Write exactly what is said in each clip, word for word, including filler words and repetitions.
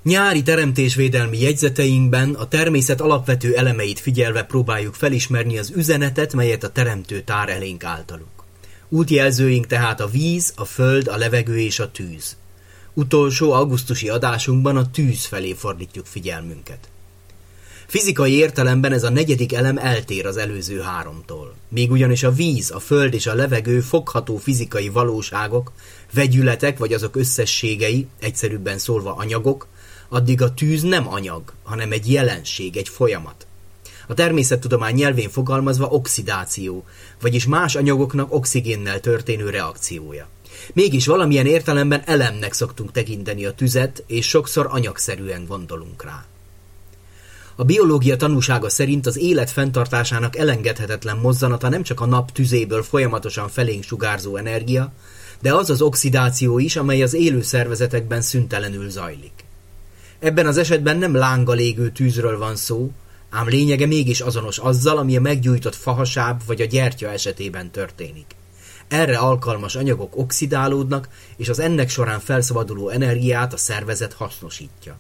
Nyári teremtésvédelmi jegyzeteinkben a természet alapvető elemeit figyelve próbáljuk felismerni az üzenetet, melyet a teremtő tár elénk általuk. Útjelzőink tehát a víz, a föld, a levegő és a tűz. Utolsó augusztusi adásunkban a tűz felé fordítjuk figyelmünket. Fizikai értelemben ez a negyedik elem eltér az előző háromtól. Még ugyanis a víz, a föld és a levegő fogható fizikai valóságok, vegyületek vagy azok összességei, egyszerűbben szólva anyagok, addig a tűz nem anyag, hanem egy jelenség, egy folyamat. A természettudomány nyelvén fogalmazva oxidáció, vagyis más anyagoknak oxigénnel történő reakciója. Mégis valamilyen értelemben elemnek szoktunk tekinteni a tüzet, és sokszor anyagszerűen gondolunk rá. A biológia tanúsága szerint az élet fenntartásának elengedhetetlen mozzanata nem csak a nap tüzéből folyamatosan felénk sugárzó energia, de az az oxidáció is, amely az élő szervezetekben szüntelenül zajlik. Ebben az esetben nem lánggal égő tűzről van szó, ám lényege mégis azonos azzal, ami a meggyújtott fahasáb vagy a gyertya esetében történik. Erre alkalmas anyagok oxidálódnak, és az ennek során felszabaduló energiát a szervezet hasznosítja.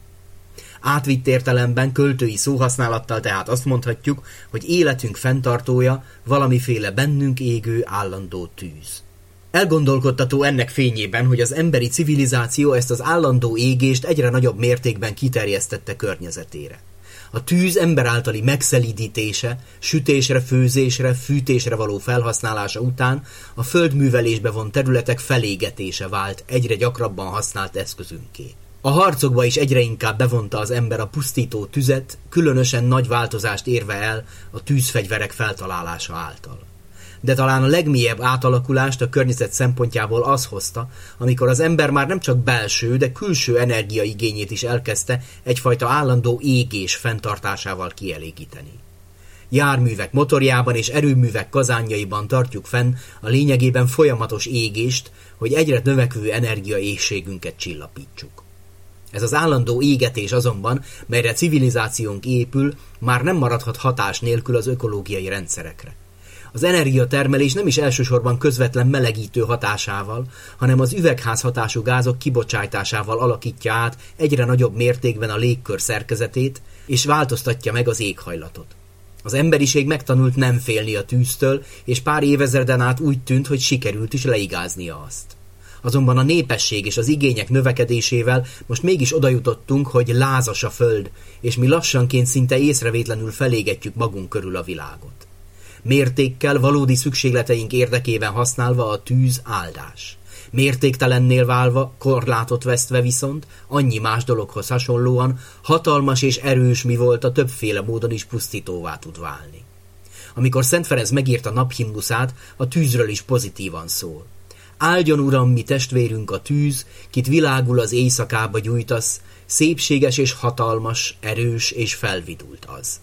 Átvitt értelemben, költői szóhasználattal tehát azt mondhatjuk, hogy életünk fenntartója valamiféle bennünk égő állandó tűz. Elgondolkodtató ennek fényében, hogy az emberi civilizáció ezt az állandó égést egyre nagyobb mértékben kiterjesztette környezetére. A tűz ember általi megszelídítése, sütésre, főzésre, fűtésre való felhasználása után a földművelésbe vont területek felégetése vált egyre gyakrabban használt eszközünké. A harcokba is egyre inkább bevonta az ember a pusztító tüzet, különösen nagy változást érve el a tűzfegyverek feltalálása által. De talán a legmélyebb átalakulást a környezet szempontjából az hozta, amikor az ember már nem csak belső, de külső energiaigényét is elkezdte egyfajta állandó égés fenntartásával kielégíteni. Járművek motorjában és erőművek kazánjaiban tartjuk fenn a lényegében folyamatos égést, hogy egyre növekvő energiaéhségünket csillapítsuk. Ez az állandó égetés azonban, melyre civilizációnk épül, már nem maradhat hatás nélkül az ökológiai rendszerekre. Az energiatermelés nem is elsősorban közvetlen melegítő hatásával, hanem az üvegházhatású gázok kibocsátásával alakítja át egyre nagyobb mértékben a légkör szerkezetét, és változtatja meg az éghajlatot. Az emberiség megtanult nem félni a tűztől, és pár évezreden át úgy tűnt, hogy sikerült is leigáznia azt. Azonban a népesség és az igények növekedésével most mégis odajutottunk, hogy lázas a föld, és mi lassanként szinte észrevétlenül felégetjük magunk körül a világot. Mértékkel, valódi szükségleteink érdekében használva a tűz áldás. Mértéktelennél válva, korlátot vesztve viszont, annyi más dologhoz hasonlóan, hatalmas és erős mi volt a többféle módon is pusztítóvá tud válni. Amikor Szent Ferenc megírta naphimnuszát, a tűzről is pozitívan szól. Áldjon, Uram, mi testvérünk a tűz, kit világul az éjszakába gyújtasz, szépséges és hatalmas, erős és felvidult az.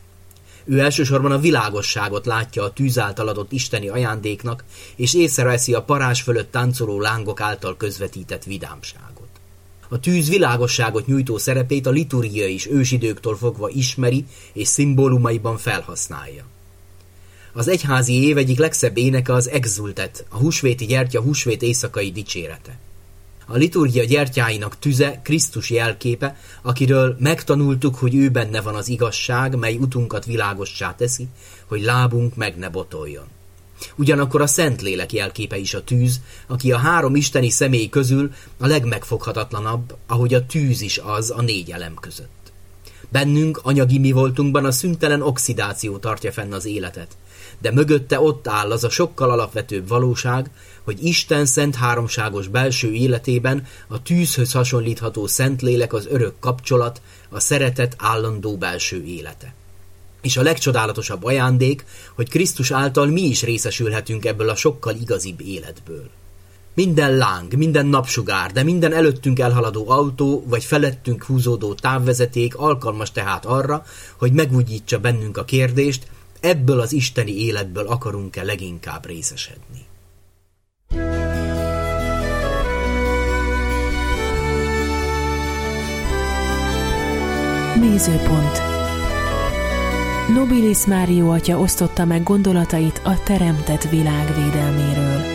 Ő elsősorban a világosságot látja a tűz által adott isteni ajándéknak, és észreveszi a parázs fölött táncoló lángok által közvetített vidámságot. A tűz világosságot nyújtó szerepét a liturgia is ősidőktől fogva ismeri és szimbólumaiban felhasználja. Az egyházi év egyik legszebb éneke az Exultet, a húsvéti gyertya húsvét éjszakai dicsérete. A liturgia gyertyáinak tüze Krisztus jelképe, akiről megtanultuk, hogy ő benne van az igazság, mely utunkat világossá teszi, hogy lábunk meg ne botoljon. Ugyanakkor a Szentlélek jelképe is a tűz, aki a három isteni személy közül a legmegfoghatatlanabb, ahogy a tűz is az a négy elem között. Bennünk, anyagi mi voltunkban a szüntelen oxidáció tartja fenn az életet, de mögötte ott áll az a sokkal alapvetőbb valóság, hogy Isten szent háromságos belső életében a tűzhöz hasonlítható Szentlélek az örök kapcsolat, a szeretet állandó belső élete. És a legcsodálatosabb ajándék, hogy Krisztus által mi is részesülhetünk ebből a sokkal igazibb életből. Minden láng, minden napsugár, de minden előttünk elhaladó autó vagy felettünk húzódó távvezeték alkalmas tehát arra, hogy megújítsa bennünk a kérdést, ebből az isteni életből akarunk-e leginkább részesedni. Nézőpont. Nobilis Mário atya osztotta meg gondolatait a teremtett világ védelméről.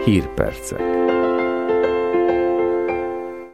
Hírpercek.